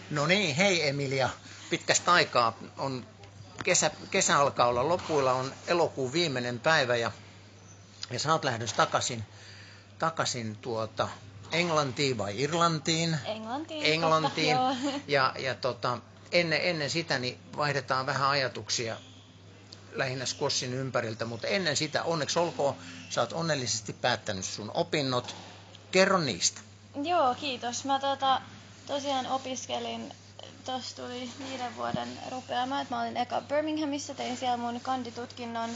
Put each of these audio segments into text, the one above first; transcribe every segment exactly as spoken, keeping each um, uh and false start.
No niin, hei Emilia. Pitkästä aikaa on kesä, kesä alkaa olla lopuilla, on elokuun viimeinen päivä ja, ja sä oot lähdössä takaisin, takaisin tuota Englantiin vai Irlantiin? Englantiin. Englantiin. Kohta, ja ja tota, ennen, ennen sitä niin vaihdetaan vähän ajatuksia lähinnä squashin ympäriltä, mutta ennen sitä onneksi olkoon, sä oot onnellisesti päättänyt sun opinnot. Kerro niistä. Joo, kiitos. Mä tota, tosiaan opiskelin, tuossa tuli viiden vuoden rupeama, että mä olin eka Birminghamissa, tein siellä mun kanditutkinnon.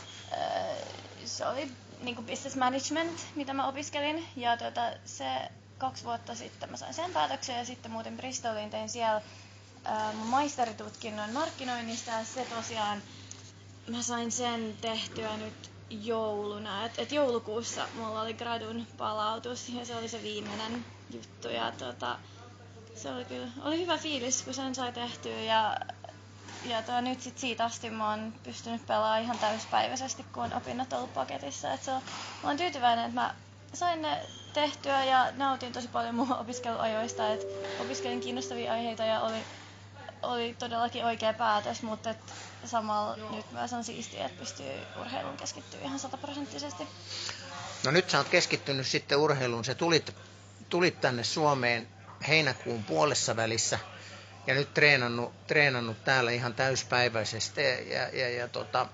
Se oli niinku business management, mitä mä opiskelin, ja tota, se kaksi vuotta sitten mä sain sen päätöksen, ja sitten muuten Bristoliin tein siellä ää, mun maisteritutkinnon markkinoinnista, ja se tosiaan, mä sain sen tehtyä nyt jouluna, että et joulukuussa mulla oli gradun palautus, ja se oli se viimeinen juttu, ja tota, se oli kyllä, oli hyvä fiilis, kun sen sai tehtyä, ja Ja tuo, nyt sit siitä asti mä oon pystynyt pelaamaan ihan täyspäiväisesti, kun on opinnot ollut paketissa. Et se on, mä oon tyytyväinen, että mä sain ne tehtyä ja nautin tosi paljon mun opiskeluajoista. Et opiskelin kiinnostavia aiheita ja oli, oli todellakin oikea päätös, mutta et samalla nyt myös on siistiä, että pystyy urheiluun keskittyä ihan sataprosenttisesti. No nyt sä oot keskittynyt sitten urheiluun. Sä tulit, tulit tänne Suomeen heinäkuun puolessa välissä. Ja nyt treenannut, treenannut täällä ihan täyspäiväisesti ja, ja, ja, ja, tota,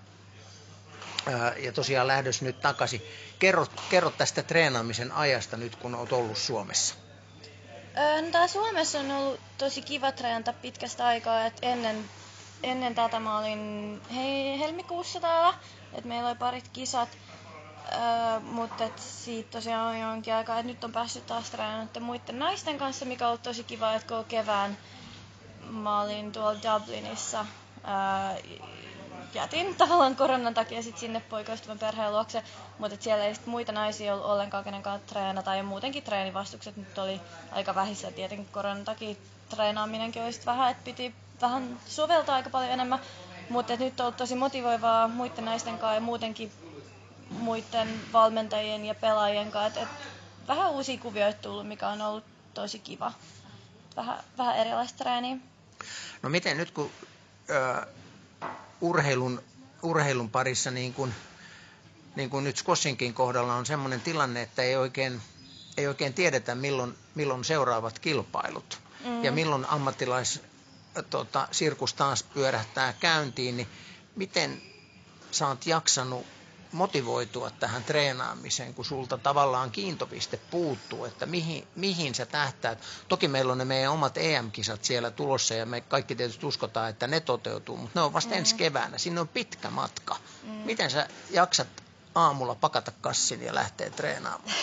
ää, ja tosiaan lähdössä nyt takaisin. Kerro, kerro tästä treenaamisen ajasta nyt, kun olet ollut Suomessa. Öö, no täällä Suomessa on ollut tosi kiva treenata pitkästä aikaa. Et ennen, ennen tätä mä olin hei, helmikuussa täällä, et meillä oli parit kisat. Öö, mutta et siitä tosiaan on jonkin aikaa, että nyt on päässyt taas treenaamaan muiden naisten kanssa, mikä on ollut tosi kiva, että koko kevään mä olin tuolla Dublinissa, ää, jätin tavallaan koronan takia sit sinne poikaystävän perheen luokse, mutta siellä ei sit muita naisia ollut ollenkaan, kenen kanssa treenata, ja muutenkin treenivastukset nyt oli aika vähissä, tietenkin koronan takia treenaaminenkin oli sit vähän, että piti vähän soveltaa aika paljon enemmän, mutta nyt on ollut tosi motivoivaa muiden naisten kanssa ja muutenkin muiden valmentajien ja pelaajien kanssa, et, et vähän uusia kuvioita tullut, mikä on ollut tosi kiva. Vähän, vähän erilaista treeniä. No miten nyt kun ö, urheilun, urheilun parissa niin kuin, niin kuin nyt squashinkin kohdalla on semmoinen tilanne, että ei oikein, ei oikein tiedetä milloin, milloin seuraavat kilpailut mm. ja milloin ammattilais tota, sirkus taas pyörähtää käyntiin, niin miten sä oot jaksanut motivoitua tähän treenaamiseen, kun sulta tavallaan kiintopiste puuttuu, että mihin, mihin sä tähtäät. Toki meillä on ne meidän omat E M-kisat siellä tulossa ja me kaikki tietysti uskotaan, että ne toteutuu, mutta ne on vasta mm. ensi keväänä. Sinne on pitkä matka. Mm. Miten sä jaksat aamulla pakata kassin ja lähteä treenaamaan?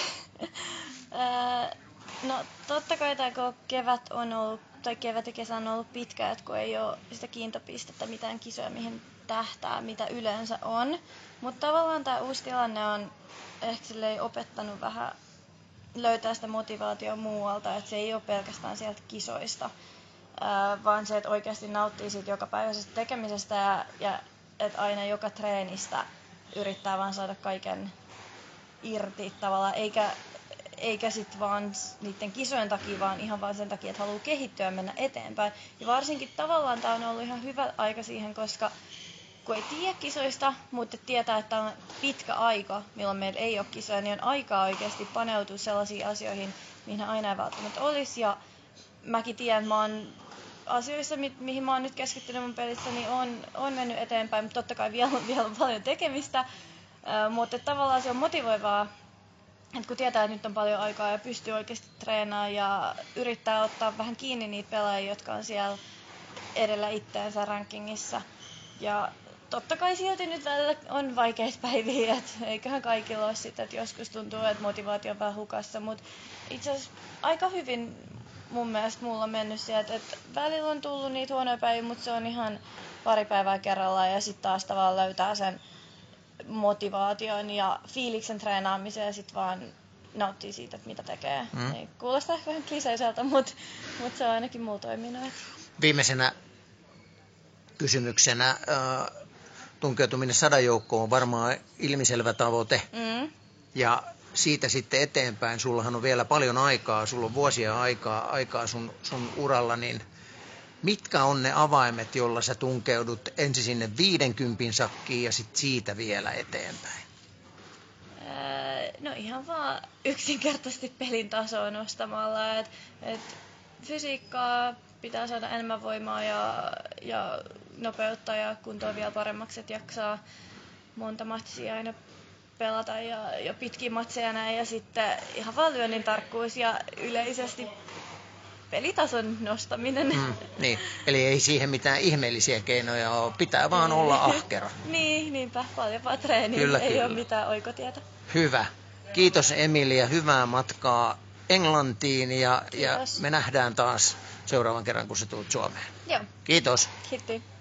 No totta kai tämä kevät on ollut, tai kevät ja kesä on ollut pitkä, että kun ei ole sitä kiintopistettä, mitään kisoja, mihin tähtää, mitä yleensä on. Mutta tavallaan tämä uusi tilanne on ehkä opettanut vähän löytää sitä motivaatiota muualta, että se ei ole pelkästään sieltä kisoista, ää, vaan se, että oikeasti nauttii siitä jokapäiväisestä tekemisestä ja, ja että aina joka treenistä yrittää vaan saada kaiken irti tavallaan, eikä, eikä sitten vaan niiden kisojen takia, vaan ihan vaan sen takia, että haluaa kehittyä ja mennä eteenpäin. Ja varsinkin tavallaan tämä on ollut ihan hyvä aika siihen, koska kun ei tiedä kisoista, mutta tietää, että on pitkä aika, milloin meillä ei ole kisoja, niin on aikaa oikeasti paneutua sellaisiin asioihin, mihin aina ei välttämättä olisi. Ja mäkin tiedän, että mä oon asioissa, mi- mihin mä oon nyt keskittynyt mun pelissä, niin on, on mennyt eteenpäin, mutta totta kai vielä, vielä on paljon tekemistä. Äh, mutta tavallaan se on motivoivaa, että kun tietää, että nyt on paljon aikaa ja pystyy oikeasti treenaamaan ja yrittää ottaa vähän kiinni niitä pelaajia, jotka on siellä edellä itteensä rankingissa. Ja totta kai silti nyt välillä on vaikeita päiviä, että eiköhän kaikilla ole sitä, että joskus tuntuu, että motivaatio on vähän hukassa, mutta itse asiassa aika hyvin mun mielestä mulla on mennyt sieltä, että välillä on tullut niitä huonoja päiviä, mutta se on ihan pari päivää kerrallaan ja sitten taas tavallaan löytää sen motivaation ja fiiliksen treenaamiseen ja sitten vaan nauttii siitä, että mitä tekee. Mm. Ei, kuulostaa ehkä vähän kliseiseltä, mutta, mutta se on ainakin mulla toiminut. Viimeisenä kysymyksenä. Äh, tunkeutuminen sadan joukkoon on varmaan ilmiselvä tavoite. Mm. Ja siitä sitten eteenpäin, sullahan on vielä paljon aikaa, sulla on vuosia aikaa, aikaa sun, sun uralla, niin Mitkä on ne avaimet, jolla sä tunkeudut ensin sinne viidenkympin sakkiin ja sit siitä vielä eteenpäin? Öö, no ihan vaan yksinkertaisesti pelin tasoa nostamalla. Et, et fysiikkaa pitää saada enemmän voimaa ja, ja nopeutta ja kuntoa vielä paremmaksi, että jaksaa monta matsia aina pelata ja, ja pitkiä matseja näin. Ja sitten ihan vaan lyönnin tarkkuus ja yleisesti pelitason nostaminen. Mm, niin, eli ei siihen mitään ihmeellisiä keinoja ole, pitää vaan olla ahkera. niin, niinpä, paljon vaan treeniä, Kyllä, ei kyllä. ole mitään oikotietä. Hyvä. Kiitos Emilia, hyvää matkaa Englantiin ja, ja Kiitos. me nähdään taas seuraavan kerran, kun sä tulet Suomeen. Joo, Kiitos. kiitos.